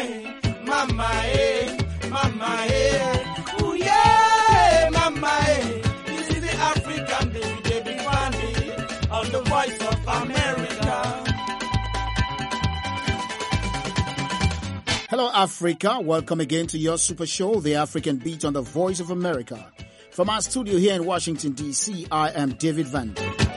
mama, mama, ooh yeah, mama, this is the African baby, baby Fanny, on the Voice of America. Hello, Africa. Welcome again to your super show, The African Beat on the Voice of America. From our studio here in Washington, D.C., I am David Van.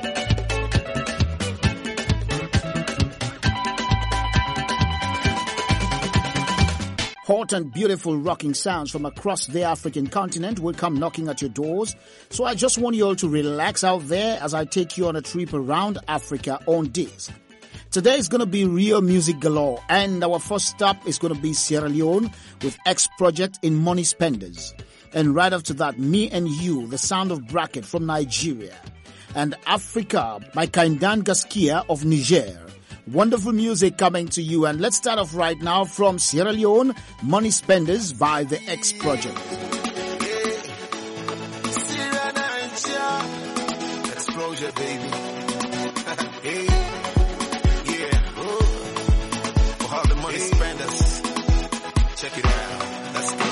Hot and beautiful rocking sounds from across the African continent will come knocking at your doors. So I just want you all to relax out there as I take you on a trip around Africa on this. Today is going to be real music galore, and our first stop is going to be Sierra Leone with X Project in Money Spenders. And right after that, Me and You, the sound of Bracket from Nigeria. And Africa by Kaindan Gaskia of Niger. Wonderful music coming to you, and let's start off right now from Sierra Leone, Money Spenders by the X Project. X Project, baby. Hey. For all the money spenders, check it out. Let's go.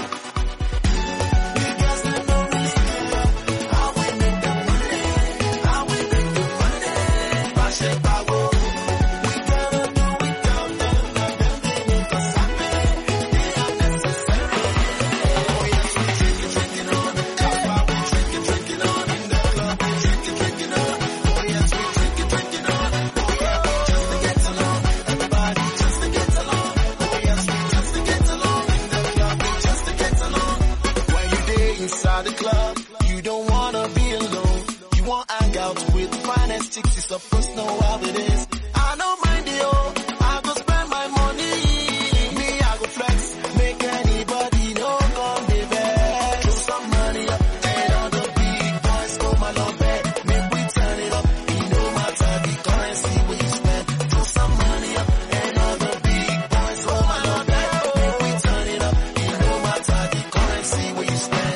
Inside the club, you don't wanna be alone. You want to hang out with the finest chicks, you supposed to know how it is. I don't mind it all, I go spend my money. Me, I go flex, make anybody know come be back. Throw some money up, and all the big boys go my love back. Make we turn it up, you no matter the currency we spend. Throw some money up, and all the big boys go my love back. Make we turn it up, you no matter the currency we spend.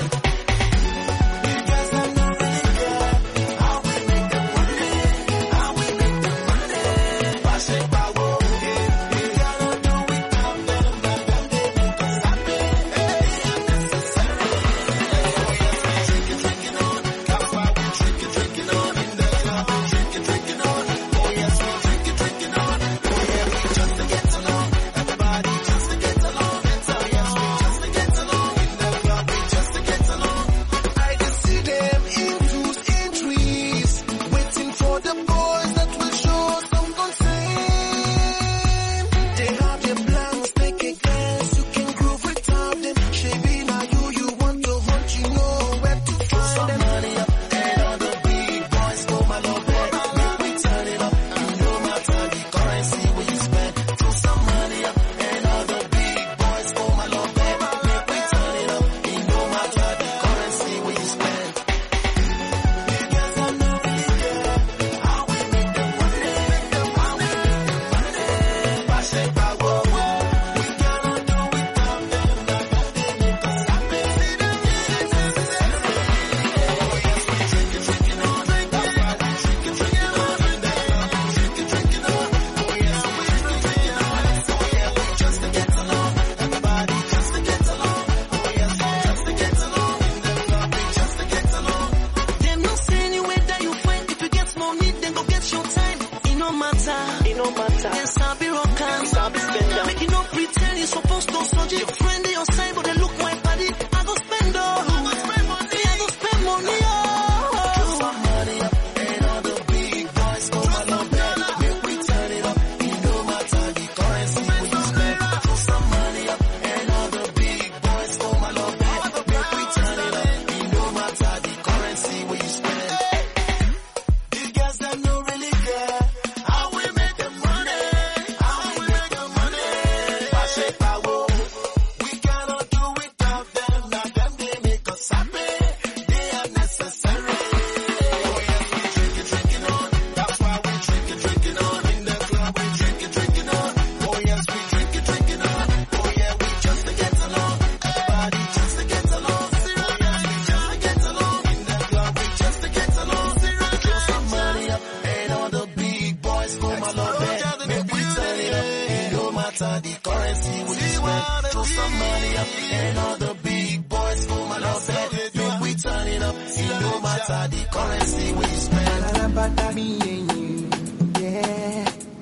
matter the currency we spend. Throw some money up and all the big boys know my love bet. Make we turn it up, it no matter the currency we spend. Para me and you, yeah.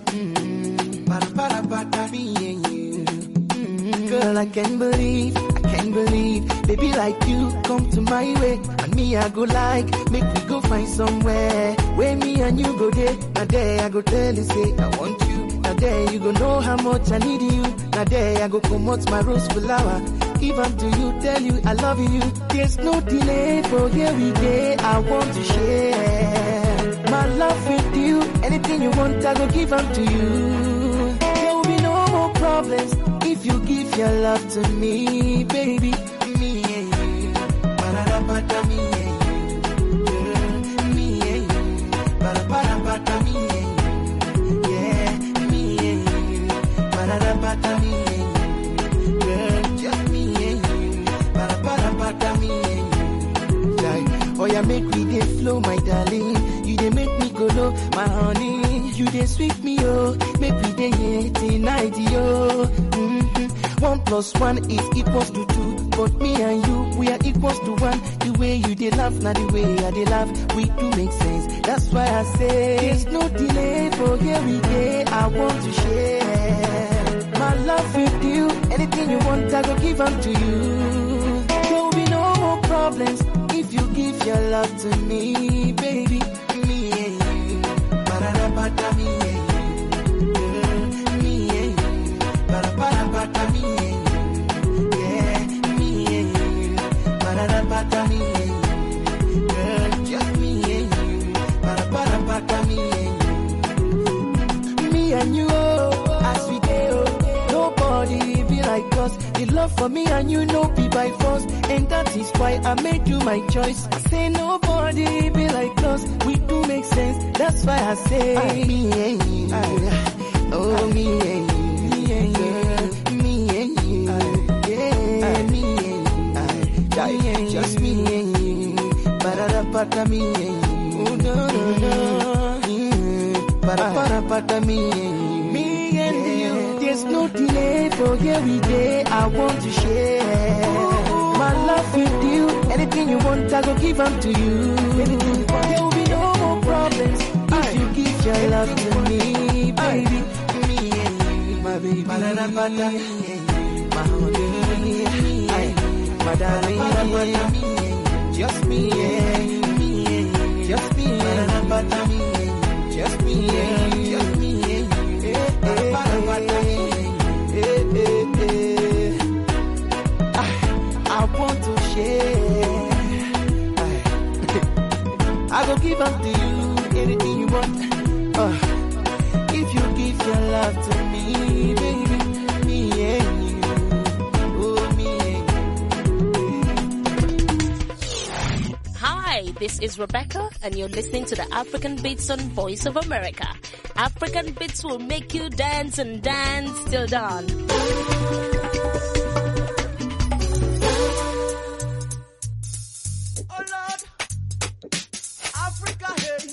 Para me and you. Girl, I can't believe, baby like you come to my way. And me I go like, make we go find somewhere where me and you go there. Now there I go tell you say I want you. Now there you go know how much I need you. Now there I go come out my rose flower. Give them to you, tell you I love you. There's no delay for here we go. I want to share my love with you. Anything you want I go give them to you. There will be no more problems if you give your love to me, baby. Me and you, para me and you, girl. Me and you, para me and you, yeah. Me and you, para me and you, girl. Just me and you, para me and you. Oh yeah, make me dey flow, my darling. You dey make me go low, my honey. You dey sweet me, oh. Make me dey here tonight, yo. 1 + 1 is equals to 2. But me and you, we are equals to 1. The way you dey laugh, now the way I dey laugh, we do make sense. That's why I say there's no delay for here we go. I want to share my love with you. Anything you want, I go give them to you. There will be no more problems if you give your love to me, baby. Me and you, para me and you, girl. Me and you, para me and you. Me and you, girl, just me and you, para me and you. Me and you, oh, as we go, nobody be like us. The love for me and you, no be by force, and that is why I made you my choice. I say nobody be like us, we do make sense. That's why I say me and you, oh me and you, girl, me and you, yeah, me and you. Just me and you, para me and you, oh, no, para me and you, me and you. There's no delay for here we day. I want to share my love with you. Anything you want, I go give them to you. There will be no more problems if you give your love to me, baby. Me and you, my baby, para me and you, my honey, my darling, just me, yeah, me, just me, just me, just me, I want to share. I go give up to you anything you want. If you give your love to me, baby, me and you. Hi, this is Rebecca, and you're listening to the African Beats on Voice of America. African Beats will make you dance and dance till dawn. Oh Lord, Africa, hey.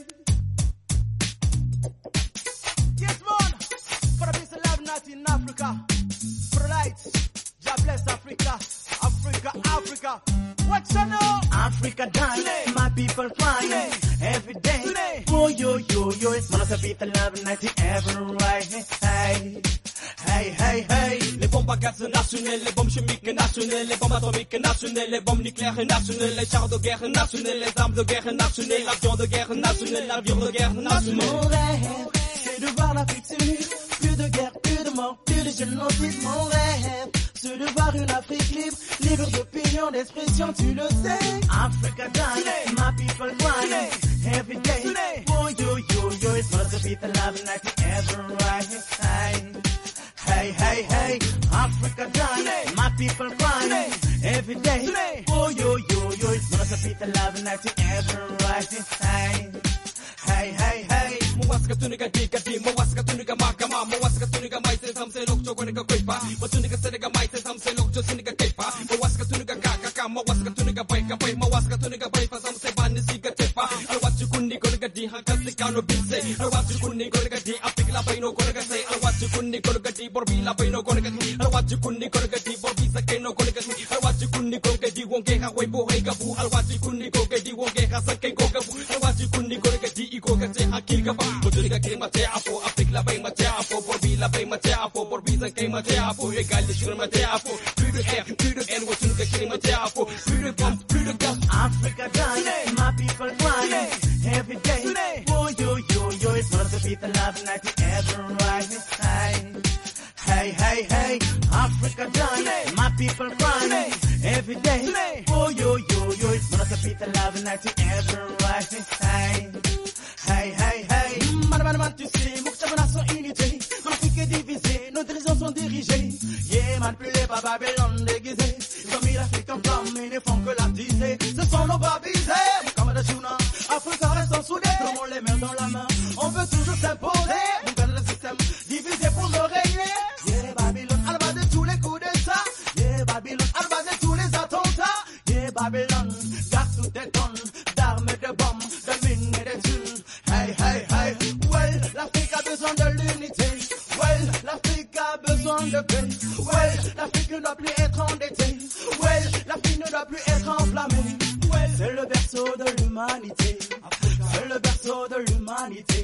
Yes, man, for a piece of love, not in Africa. For lights, God bless Africa, Africa, Africa. What you know? Africa dance, today. My people crying today. Every day. Today. Oh yo yo yo, man sa beat love 90 ever right. Hey, hey hey hey. Les bombes à gaz nationales, les bombes chimiques nationales, les bombes atomiques nationales, les bombes nucléaires nationales, les chars de guerre nationaux, les armes de guerre nationales, l'avion de guerre national, l'avion de guerre national. Mon rêve, c'est de voir l'Afrique s'unir. Plus de guerre, plus de mort, plus de génocide. Mon rêve, c'est de voir une Afrique libre, libre d'opinion, d'expression, tu le sais. Africa dance, my people crying every day. Oh yo yo yo, it must be the love night ever right. Hey, hey, hey, Africa dance, my people crying every day. Oh yo yo yo, it must be the love night ever right. Hey, hey, hey. Mawaska tuniga digadi, mawaska tuniga magama, mawaska tuniga maite samse lokcho kuniga kwepa, matuniga seniga maite samse lokcho seniga kepa, mawaska tuniga kakaka, mawaska tuniga baika bay, mawaska tuniga baipa samse bani siga tepa, alwachu kunni koniga di hakasi kano bilse, alwachu kunni koniga di apikla baino koniga say, alwachu kunni koniga di borbi la pay no konegati alwaji kunni konegati borbi sakay no konegati alwaji kunni konegati wonge ha way bo hay gabu alwaji kunni konegati wonge ha sakay ko gabu alwaji kunni konegati iko gate hakil gaba boturi ga kirma te apo apik la pay mate apo borbi la pay mate apo borbi sakay mate apo egal de shur mate apo plus de air plus de haine wotun ga kirma te apo plus de bomb plus de gas Africa dying, my people crying every day. Oh, yo, it's gonna be the love night ever rising high. Hey, Africa dying, my people crying every day. Oh, yo, it's gonna be the love night ever rising high. Hey, man, tu sais, mon chabana sont unités, mon Afrique est divisée, nos dirigeants sont dirigés. Yeah, manipulés par Babylone déguisés, ils ont mis l'Afrique en flamme, ils ne font que la diser. Ce sont nos babisés, comme la Juna, Afrique reste soudée, prenons les mains dans la main, on veut toujours s'imposer, on gagne le système, divisé pour nous régner. Yeah, Babylone, à la base de tous les coups d'État, yeah, Babylone, à la base de tous les attentats, yeah, Babylone, garde toutes tes tonnes, d'armes et de bombes, de mines et de thunes. Hey, well, l'Afrique a besoin de l'unité. Well, l'Afrique a besoin de paix. Well, l'Afrique ne doit plus être endettée. Well, l'Afrique ne doit plus être enflammée. Well, c'est le berceau de l'humanité. C'est le berceau de l'humanité.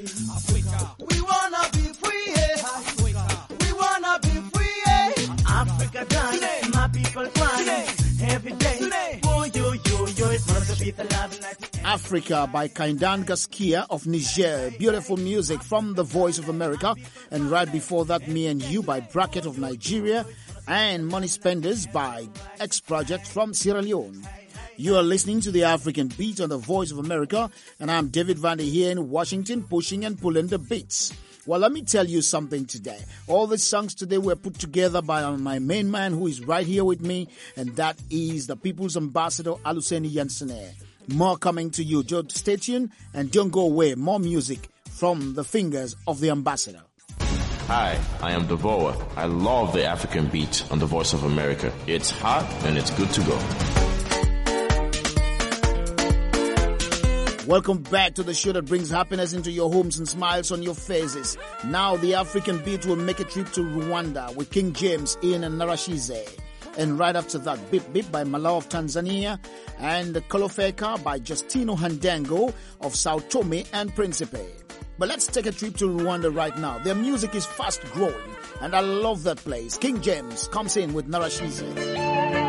We wanna be free, yeah. We wanna be free, yeah. Africa dying, my people crying every day. Oh, yo, it's gonna be the love night. Africa by Kaidan Gaskia of Niger. Beautiful music from the Voice of America. And right before that, Me and You by Bracket of Nigeria. And Money Spenders by X Project from Sierra Leone. You are listening to the African Beat on the Voice of America. And I'm David Vandy here in Washington, pushing and pulling the beats. Well, let me tell you something today. All the songs today were put together by my main man who is right here with me. And that is the People's Ambassador, Aluseni Yansene. More coming to you. Just stay tuned and don't go away. More music from the fingers of the ambassador. Hi, I am Devoa. I love the African Beat on the Voice of America. It's hot and it's good to go. Welcome back to the show that brings happiness into your homes and smiles on your faces. Now the African Beat will make a trip to Rwanda with King James, Ian and Narashize. And right after that, Bip Bip by Malaw of Tanzania and Kolofeka by Justino Handango of Sao Tome and Principe. But let's take a trip to Rwanda right now. Their music is fast growing and I love that place. King James comes in with Narashize.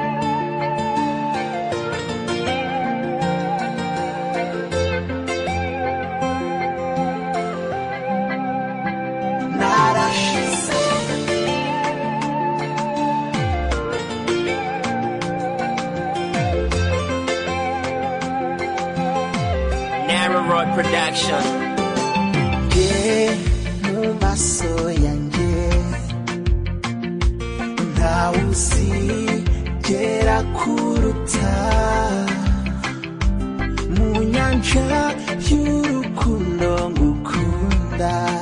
Production. Maso yanjye ntawuzi gera kuruta mu nyanja y'urukundo ngukunda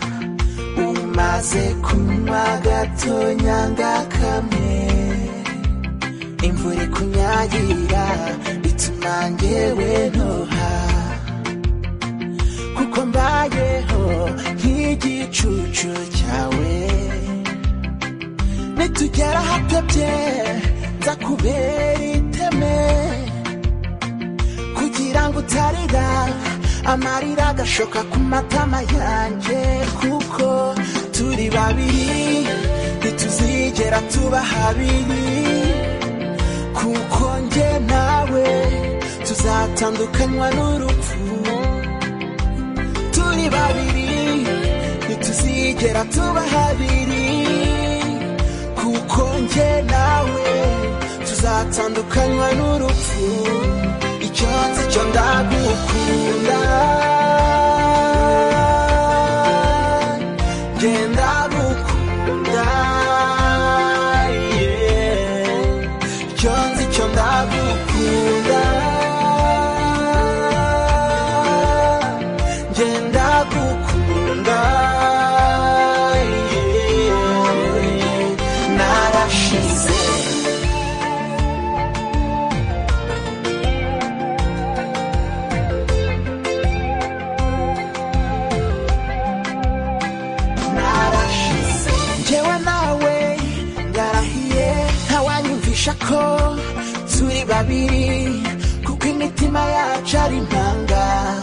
umaze kunywa gatonyanga kamwe imvura ikunyagira bituma njyewe ntoha kuko mbayeho nk'igicucu cyawe nitugera ahatebye nzakubera iteme kugira ngo utarira amarira agashoka ku matama yanjye kuko turi babiri ntituzigera tuba habiri kuko njye nawe tuzatandukanywa n'urupfu turi babiri ntituzigera tuba habiri kuko njye nawe tuzatandukanywa n'urupfu icyo nzi cyo ndagukunda njye ndagukunda icyo nzi cyo ndagukunda ko turi babiri kuko imitima yacu ari impanga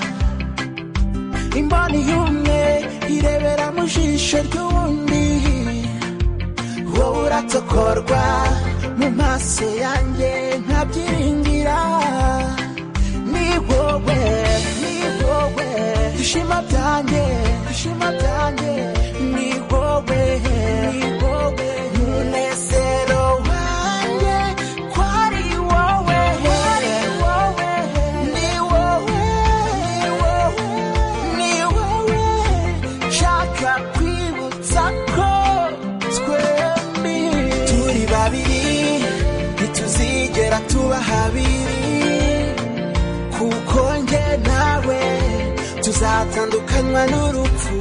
imboni y'umwe irebera mu jisho ry'uwundi wowe uratokorwa mu maso yanjye nkabyiringira ni wowe ishema byanjye ni wowe munezero wanjye ko ari wowe ni wowe nshaka kwibutsa ko twembi turi babiri ntituzigera tuba habiri kuko njye nawe tuzatandukanywa n'urupfu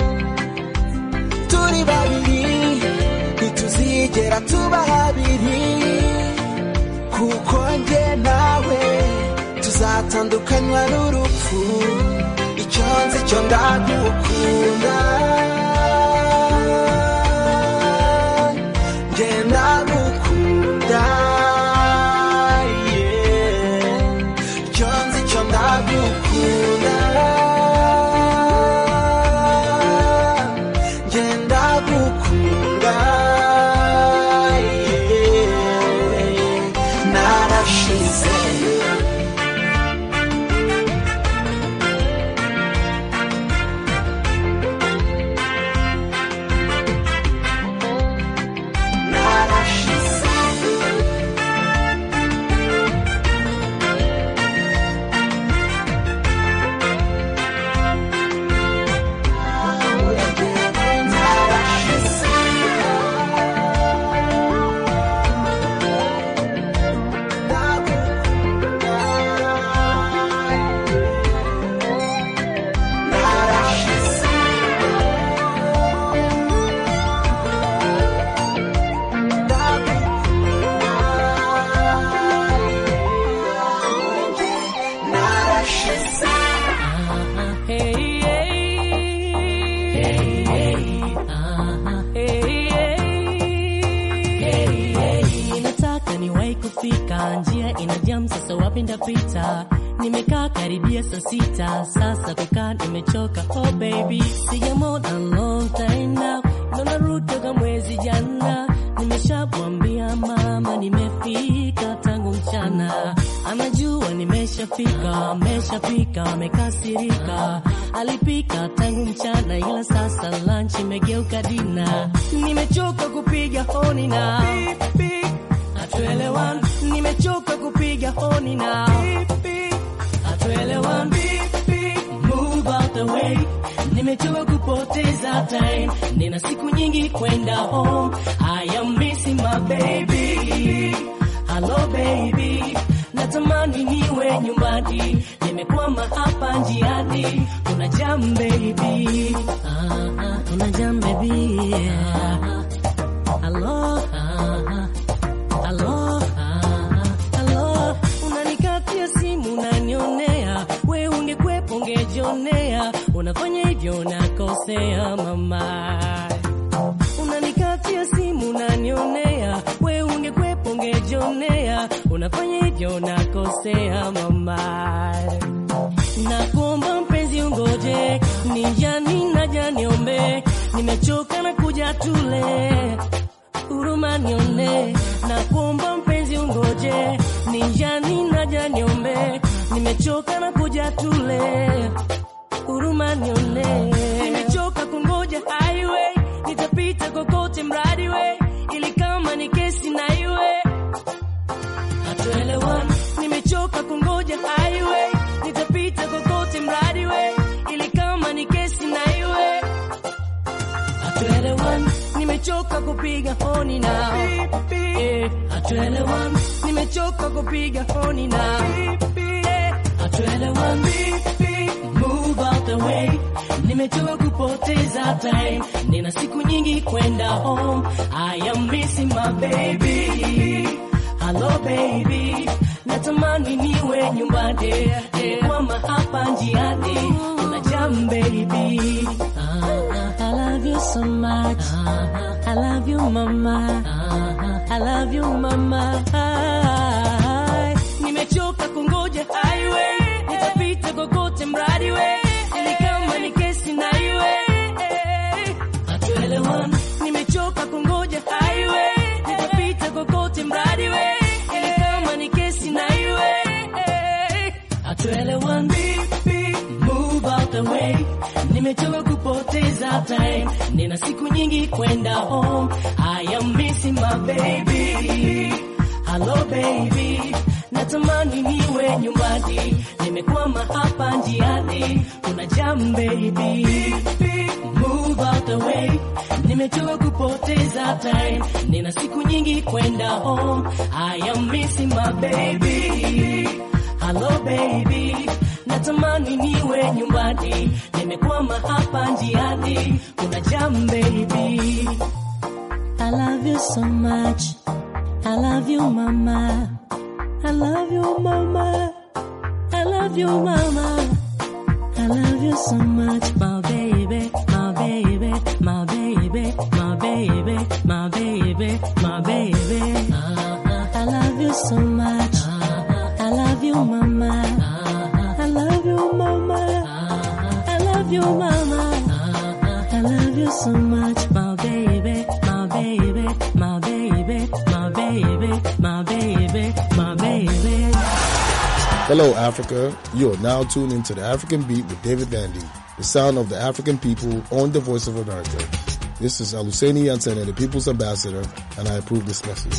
turi babiri ntituzigera tuba habiri kuko njye nawe tuzatandukanywa n'urupfu icyo nzi cyo ndagukunda njye ndagukunda icyo nzi cyo ndagukunda Nimekaa karibia saa 6 sasa kukaa nimechoka oh baby sijamona long time now narudi kama mwezi jana nimeshamwambia mama nimefika tangu mchana anajua nimeshafika amekasirika alipika tangu mchana ila sasa lunch imegeuka dina nimechoka kupiga honi na hatuelewani nimechoka kupiga honi na hatuelewani move out the way nimechoka kupoteza time nina siku nyingi kwenda home I am missing my baby hello baby natamani niwe nyumbani nimekwama hapa njiani kuna jam baby kuna jam baby hello unanikatia simu unanionea we ungekwepo ungejionea unafanya hivyo nakosea mama unanikatia simu unanionea we ungekwepo ungejionea unafanya hivyo nakosea mama nakuomba mpenzi ungoje nijani naja niombe nimechoka na kuja tule huruma nione nakuomba mpenzi ungoje nijani naja niombe nimechoka na kuja tule huruma nione nimechoka kungoja highway nitapita kokote mradi we ili kama ni kesi na iwe hatuelewani nimechoka kungoja highway nitapita kokote mradi we ili kama ni kesi na iwe hatuelewani nimechoka kupiga honi na hatuelewani nimechoka kupiga honi na hatuelewani move out the way nimechoka kupoteza time nina siku nyingi kwenda home I am missing my baby hello baby natamani niwe nyumbani kwama hapa njiani kuna jam baby I love you so much I I love you mama, I love you mama. Nimechoka kungoja highway, nitapita kokote mradi we, ni kama ni kesi na iwe. Hatuelewani, nimechoka kungoja highway, nitapita kokote mradi we, ni kama ni kesi na iwe. Hatuelewani, move out the way. Nimechoka kupoteza time, nina siku nyingi kwenda home. I am missing my baby. Hello baby, natamani niwe nyumbani, nimekwama hapa njiani, kuna jam baby. Move out the way, nimechoka kupoteza time, nina siku nyingi kwenda home. I am missing my baby. Hello baby, natamani niwe nyumbani, nimekwama hapa njiani, kuna jam baby. I love you so much, I love you mama, I love you mama, I love you mama, I love you so much, my baby, my baby, my baby, my baby, my baby, my baby. I love you so much, I love you mama, I love you mama, I love you mama, I love you so much, my baby, my baby, my baby, my baby, my baby, my baby. Hello, Africa. You are now tuned into the African Beat with David Vandy, the sound of the African people on the Voice of America. This is Aluseni Yansene, the People's Ambassador, and I approve this message.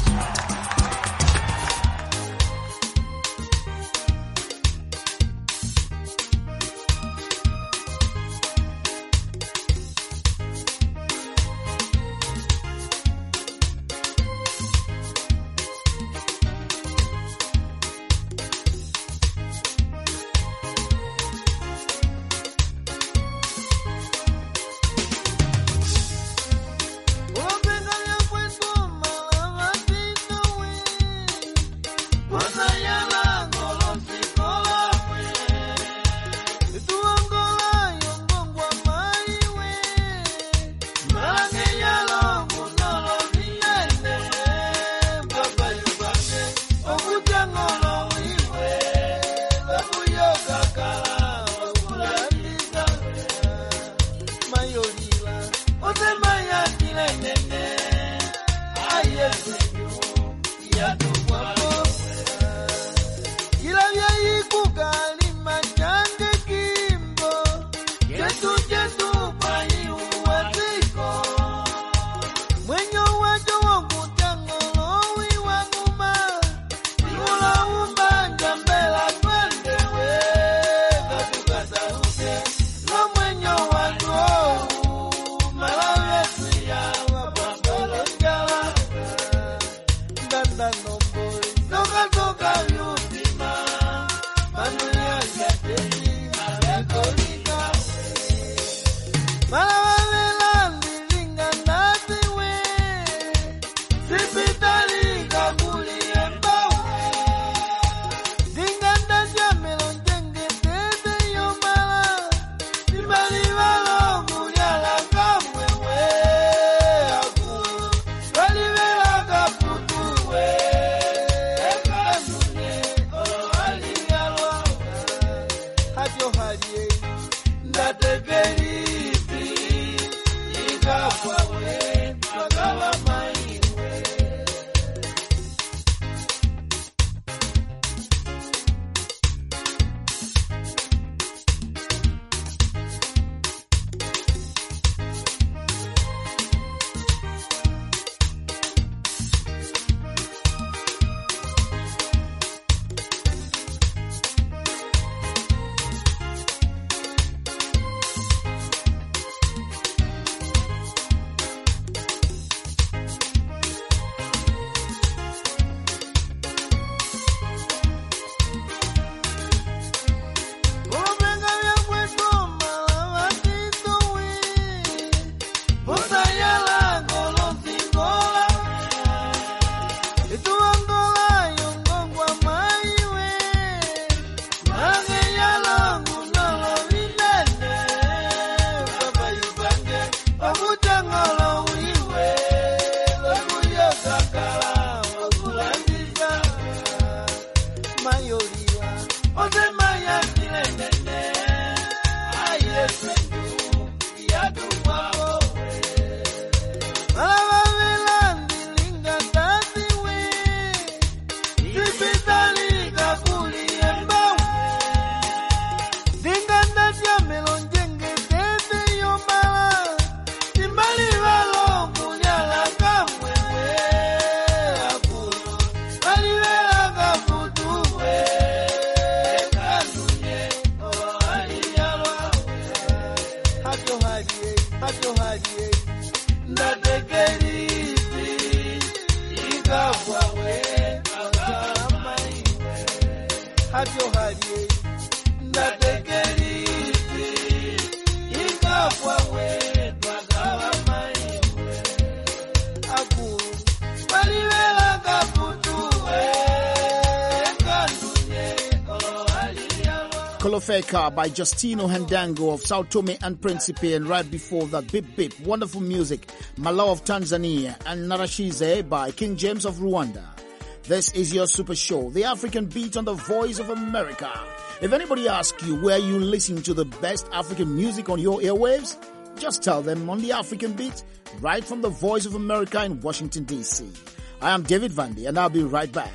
bwatyo hali ndatekeriti ikafwa wetwa kawamaiwe akulu balibela kaputuwe kandunye olowaliyalo. Kolofeka by Justino Handango of Sao Tome and Principe, and right before that, Bip Bip, wonderful music, Malaw of Tanzania, and Narashize by King James of Rwanda. This is your super show, The African Beat on the Voice of America. If anybody asks you where you listen to the best African music on your airwaves, just tell them on The African Beat, right from the Voice of America in Washington, D.C. I am David Vandy, and I'll be right back.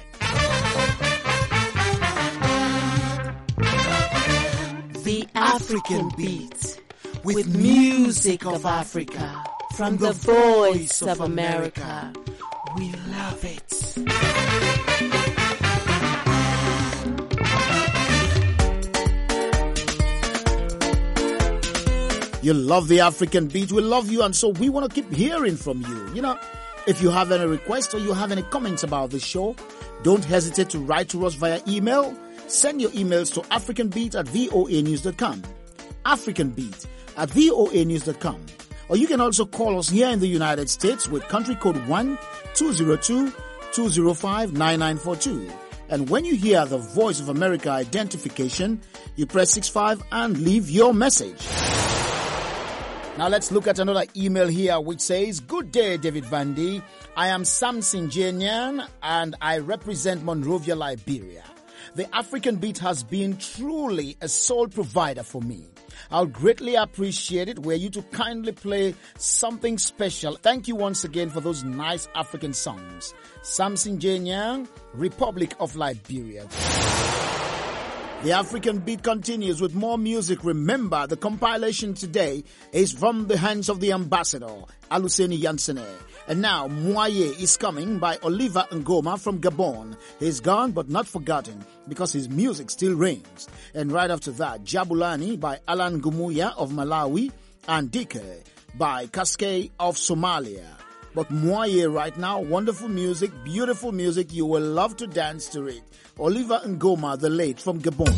The African Beat, with music of Africa, from the Voice of America. We love it. You love the African Beat, we love you, and so we want to keep hearing from you. You know, if you have any requests or you have any comments about the show, don't hesitate to write to us via email. Send your emails to africanbeat@voanews.com. africanbeat@voanews.com. Or you can also call us here in the United States with country code 1-202-205-9942. And when you hear the Voice of America identification, you press 65 and leave your message. Now let's look at another email here which says, "Good day, David Vandy. I am Samson Jenyan and I represent Monrovia, Liberia. The African Beat has been truly a soul provider for me. I'll greatly appreciate it were you to kindly play something special. Thank you once again for those nice African songs. Samson Jenyan, Republic of Liberia." The African Beat continues with more music. Remember, the compilation today is from the hands of the ambassador, Aluseni Yansene. And now, Mwaye is coming by Oliver Ngoma from Gabon. He's gone but not forgotten because his music still reigns. And right after that, Jabulani by Alan Gumuya of Malawi and Dike by Kaskei of Somalia. But Mwaye right now, wonderful music, beautiful music. You will love to dance to it. Oliver Ngoma, the late from Gabon.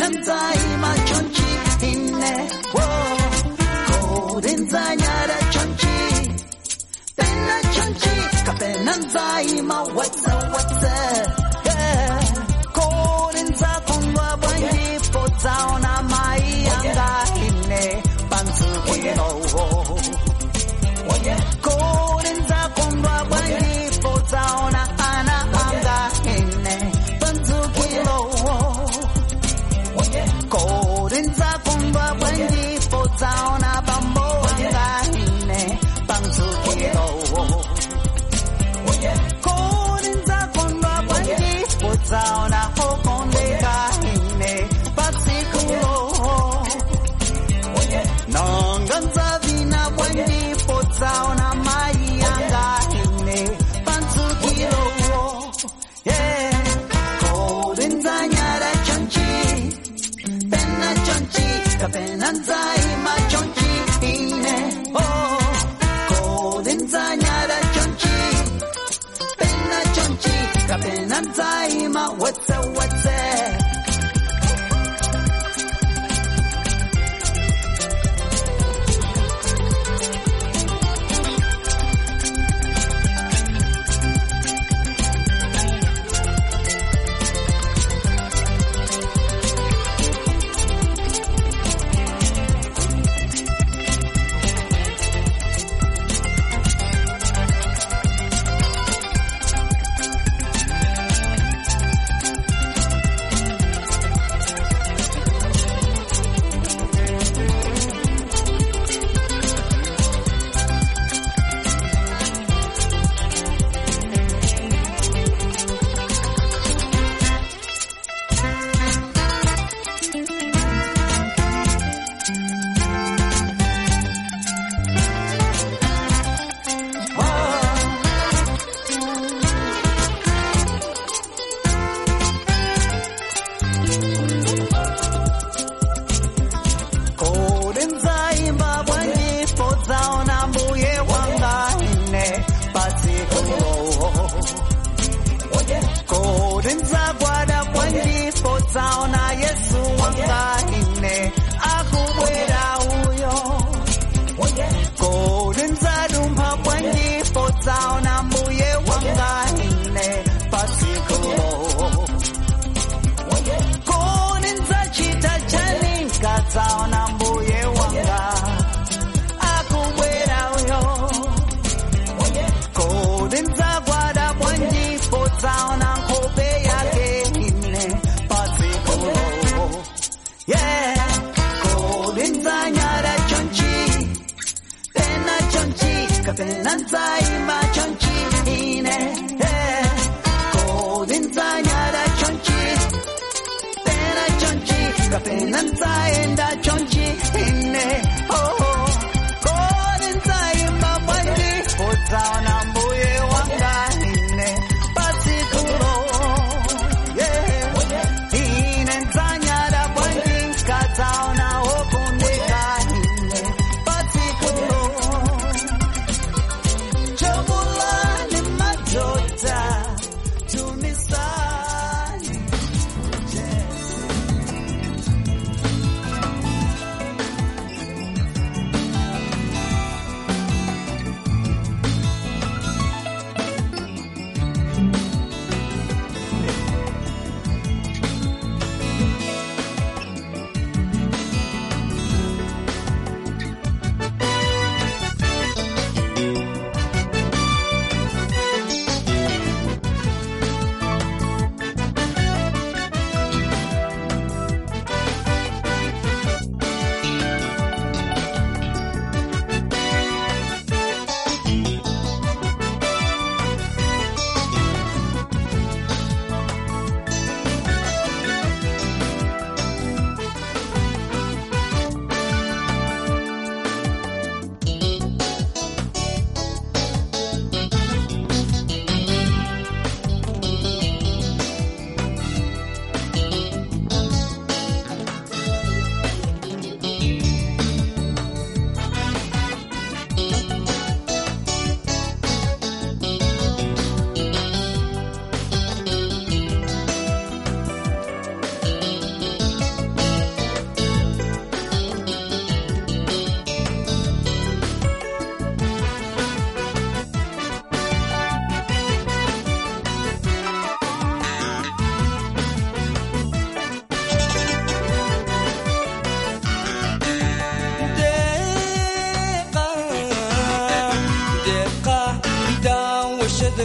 penanzaima chonchi ine Kodenzanyara chonchi Pena chonchi Kapenanzaima what's yeah Kodenza kongwa bwanji Potaona mai anga ine Pansukino Kodenza kongwa bwanji Potaona ana anga ine Pansukino Kodenza kongwa bwanji Potaona bambo anga ine Pansukino Kodenza kongwa bwanji Potaona hokondeka ine Pansukino Nonganza vina bwanji Potaona mai anga ine Pansukino Yeah Kodenza nyara chonchi Pena chonchi Kapenanzaima chonchi ine Kodenza nyara chonchi Pena chonchi Kapenanzaima what's Sauna Yesu wanga ine akubwera uyo Kodenza dumpa bwanji Potaona mbuye wanga ine pasikulo Kodenza chita chani Kataona mbuye wanga akubwera uyo Kodenza gwada bwanji Potaona nkobe yake ine Yeah, Kodenza nyara chonchi Pena chonchi Kapenanzaima chonchi ine Yeah, Kodenza nyara chonchi Pena chonchi Kapenanzaenda chonchi ine Kodenzaima bwanji Potaona mbuye wanga ine Pasikuro Kataona okondeka ine Pasikuro Chobula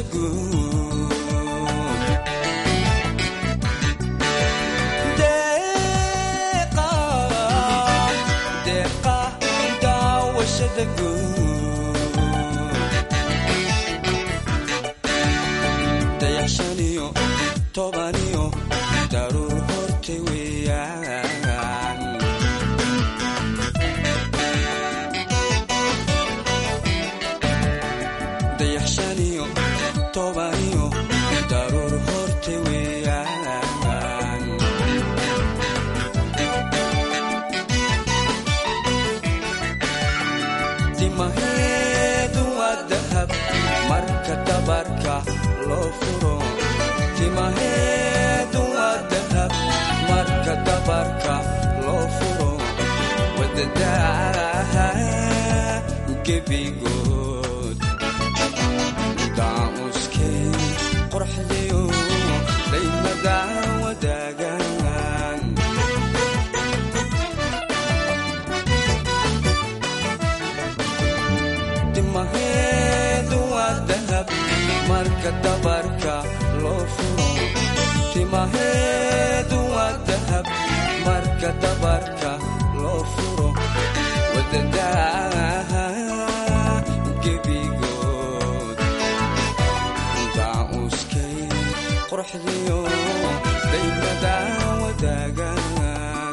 guud deeqa daawashada guud dayaxshaniyo tobaniyo daruur hortay weeyaan dayaxshaniyo tobaniyo daruur hortay weeyaan timaheedu waa dahab marka dabarka loo furo timaheedu waa dahab marka dabarka loo furo wadadaha gebigood daamuskay qorxdiyo daymada wadaagaan timaheedu waa dahab marka dabarka loo furo timaheedu waa dahab marka dabarka loo furo wadadaha gebigood daamuskay qorxdiyo daymada wadaagaan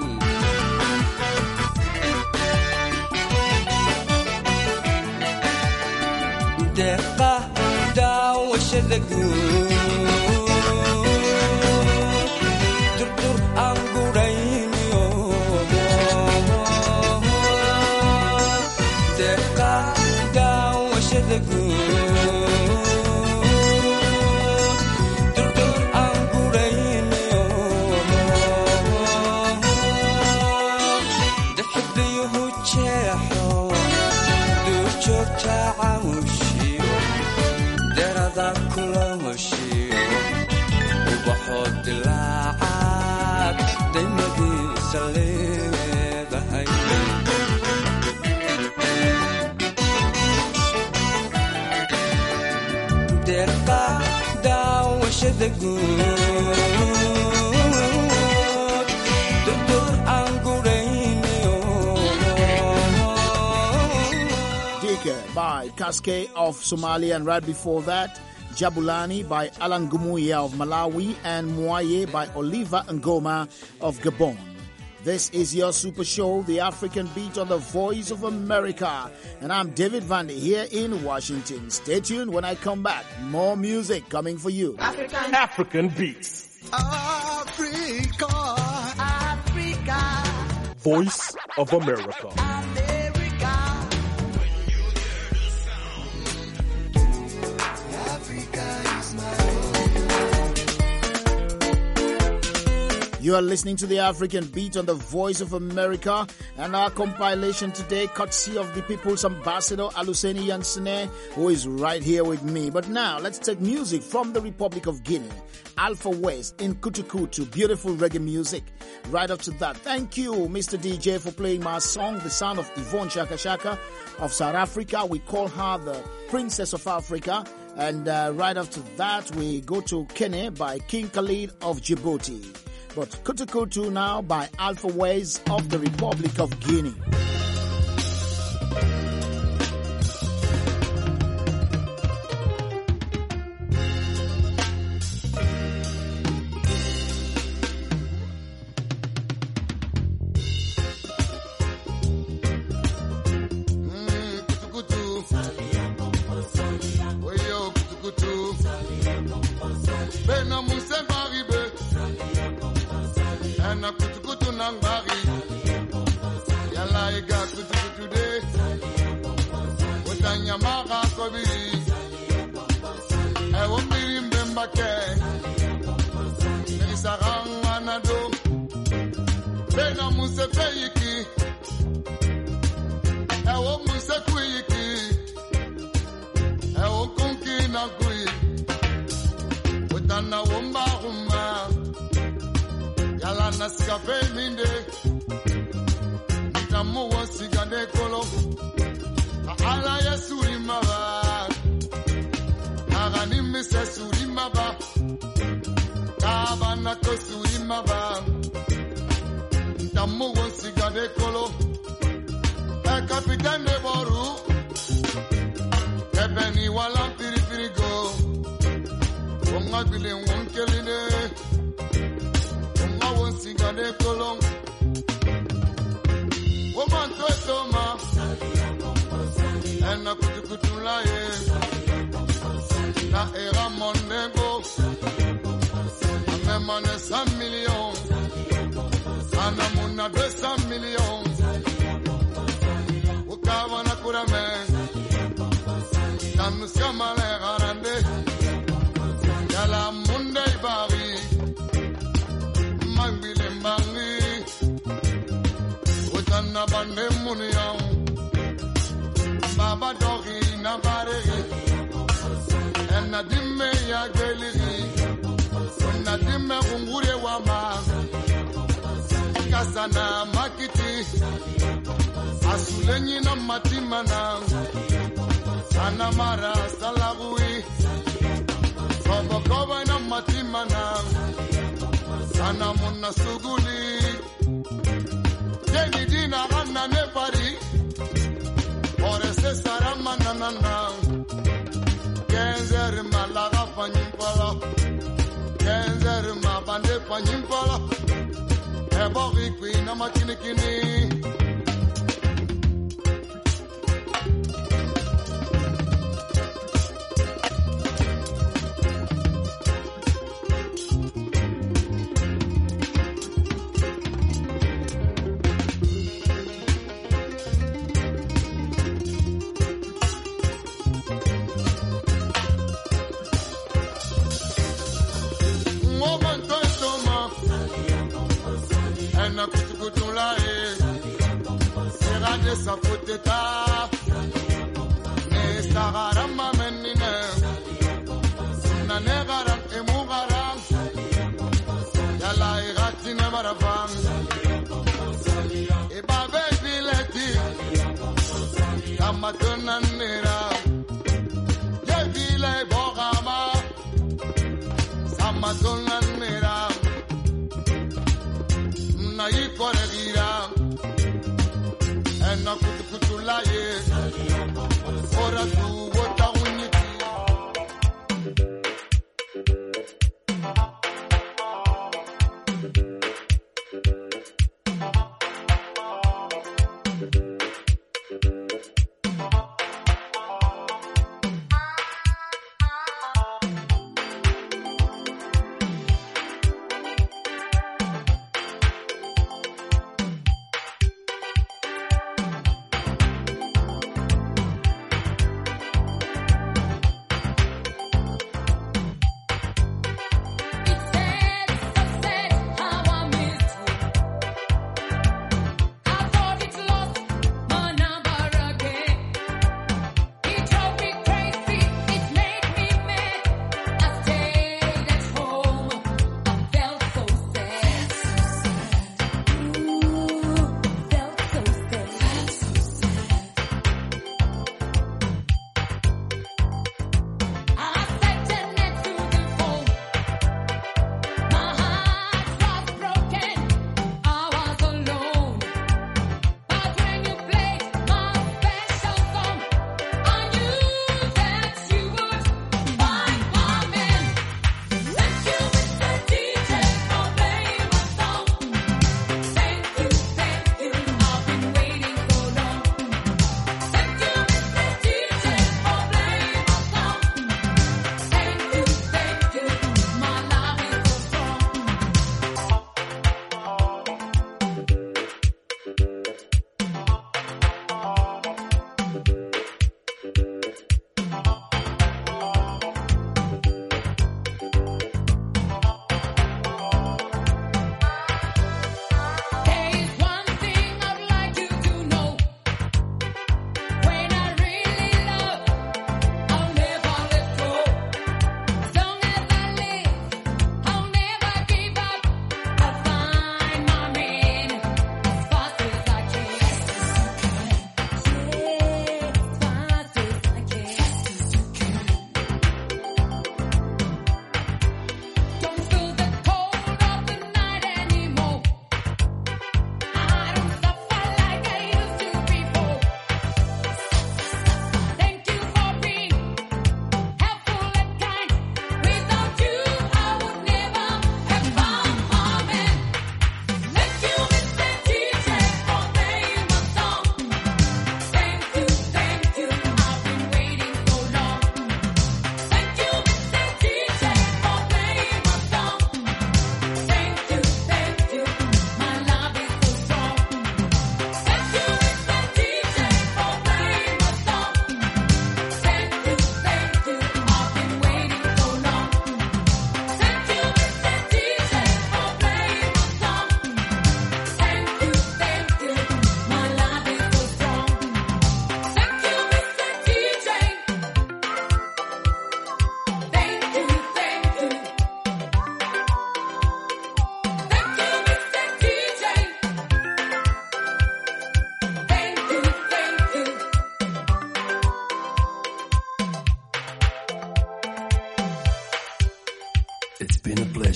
deeqa daawashada guud durdur aan gudhayniyo deeqa daawashada guud durdur aan gudhayniyo daxidayuhu jeexo duurjoogta camushiyo derada kulahoshiyo ubaxoo dilaacaad daymadiisa leedahay deeqa daawashada guud durdur aan gudhayniyo by Cascade of Somalia, and right before that, Jabulani by Alan Gumuya of Malawi and Mwaye by Oliver Ngoma of Gabon. This is your super show, The African Beat on the Voice of America. And I'm David Vandy here in Washington. Stay tuned when I come back. More music coming for you. African Beats. Africa. Africa. Voice of America. You are listening to the African Beat on the Voice of America, and our compilation today, courtesy of the People's Ambassador Aluseni Yansene, who is right here with me. But now, let's take music from the Republic of Guinea. Alpha West in Kutukutu, beautiful reggae music. Right up to that, thank you, Mr. DJ, for playing my song, The Sound of Yvonne Shaka Shaka of South Africa. We call her the Princess of Africa. And right after that, we go to Kene by King Khalid of Djibouti. But Kutukutu now by Alpha Ways of the Republic of Guinea. Ala ya suri mara, aga Nanimi se surimaba, kabana ko surimaba. Tamu wonsiga de kolo, e capitaine de boru, e beni wala piripirigo. Wonga bile wonkeline, wonga wonsiga de kolo. Woman to toma, ena kutukutula ye. La era monego, amemane 100 millions, anamuna 200 millions. Ukawana kurame, nanusia male garande, yala munde ibari, mangile mbangi, utana bande munion, baba dori na bareri. Nadime ya geliri, nadime ungure wama, kasana makiti, asulenyi na matimana, anamara salagui, sobokoba na matimana, anamuna suguli, jeni dina anna nepari, orese saramana nana. Kenzer malaga panyimpala, kenzer mabande panyimpala, ebori kwina makinikini. Sa foteta ne sagarama menine na negaram emugaram yala irati ne maravam e babe bileti amatona nera ye bile bogama amatona nera na ikoregira na kutula ye ora tu wota uniti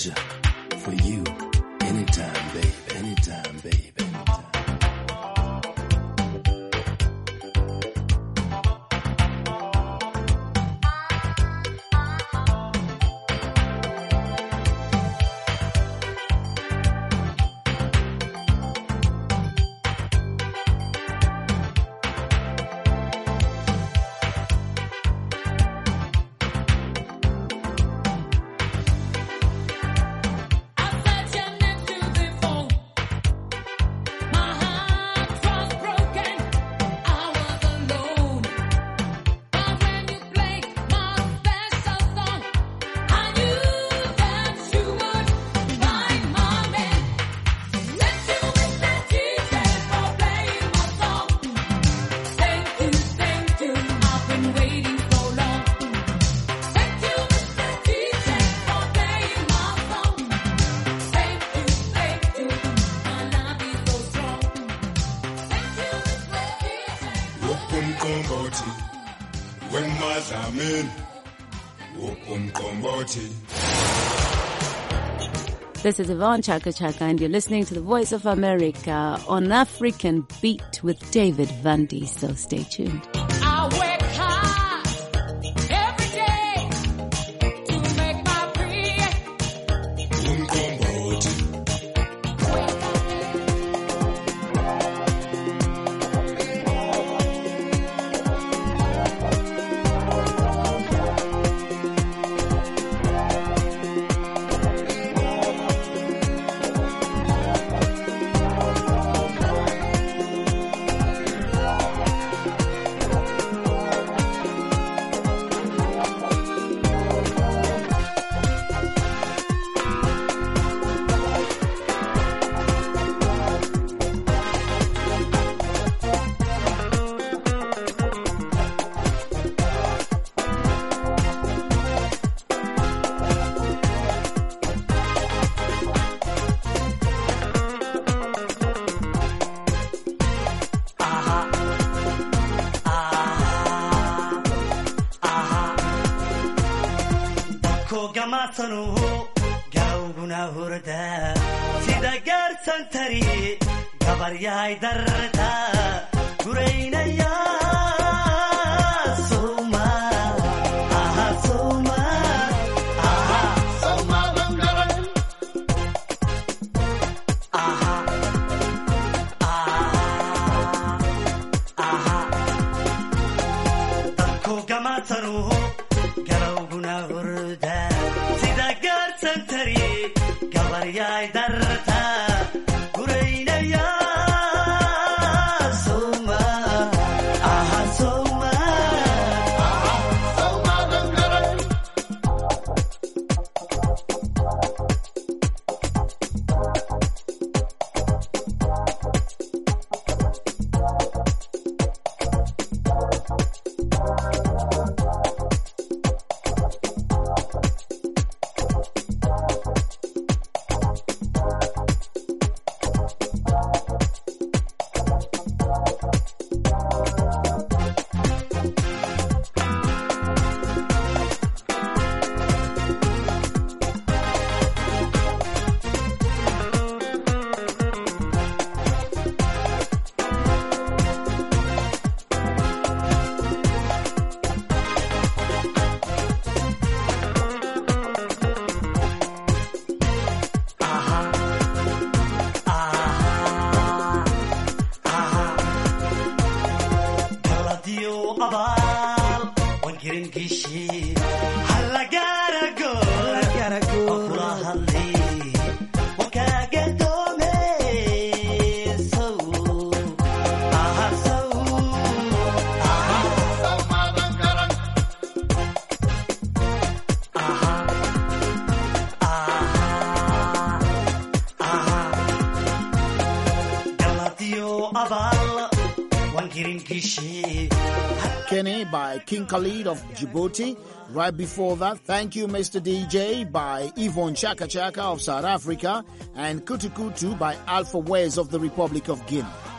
pleasure for you anytime, babe, anytime, babe. This is Yvonne Chaka Chaka, and you're listening to the Voice of America on African Beat with David Vandy. So stay tuned. I work hard every day to make my Kenny by King Khalid of Djibouti. Right before that, Thank You Mr. DJ by Yvonne Chaka Chaka of South Africa, and Kutu Kutu by Alpha Wes of the Republic of Guinea.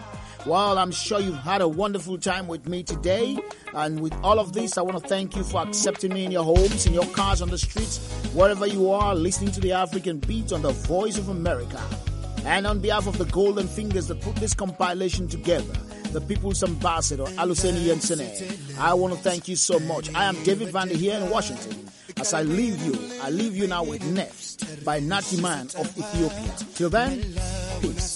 Well, I'm sure you've had a wonderful time with me today. And with all of this, I want to thank you for accepting me in your homes, in your cars, on the streets, wherever you are, listening to the African Beat on the Voice of America. And on behalf of the Golden Fingers that put this compilation together, the People's Ambassador, Aluseni Yensene, I want to thank you so much. I am David Vandy here in Washington. As I leave you now with Nefs by Nati Man of Ethiopia. Till then, peace.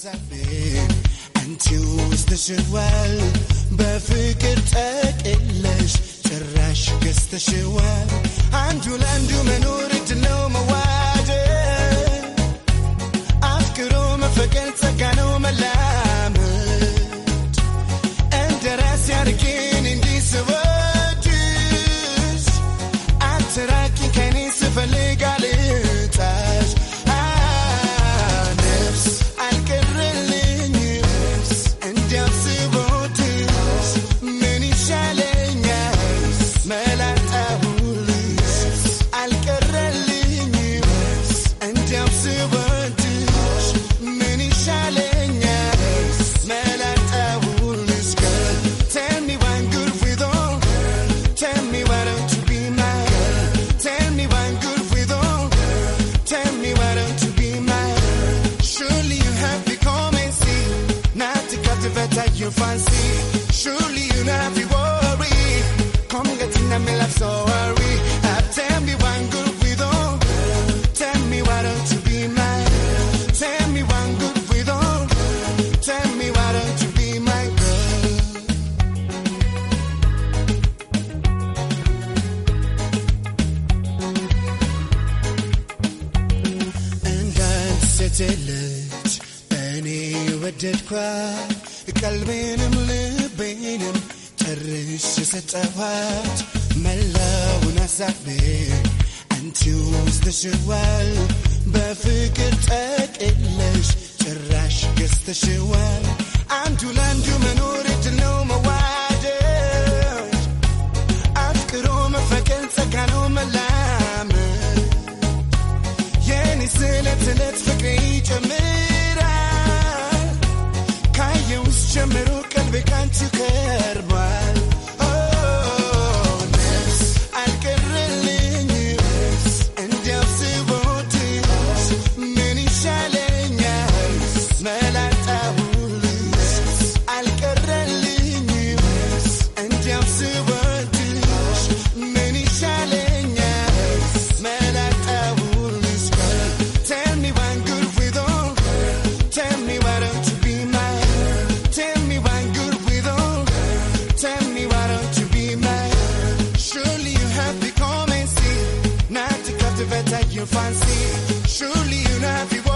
You fancy, surely you not be worried. Come get in the middle of sorry. Tell me one good with all. Tell me why don't you be mine? Tell me one good with all. Tell me why don't you be my girl? And I'd settle Benny would did cry. قلبينم لبينم ترش ستوات ملاون أسعبي أنت وسط شوال بفكر تقلش ترش قست شوال عنده لاندو منورة النوم وعدش أفكرهم فكنت سكنهم ملامل يعني سلت فكري جميل Jamaica, قلبي كان تكربال. Oh, Nefs, الكرليني, عندي أبصبوتيش, مني شالينيس, ملا تقوليش. الكرليني, عندي أبصبوتيش, مني شالينيس, ملا تقوليش. Tell me one good with all. Tell me why don't you be mine? Tell me one good with all. Tell me why don't you be mine? Surely you have become and see. Not to captivate like you fancy. Surely you not be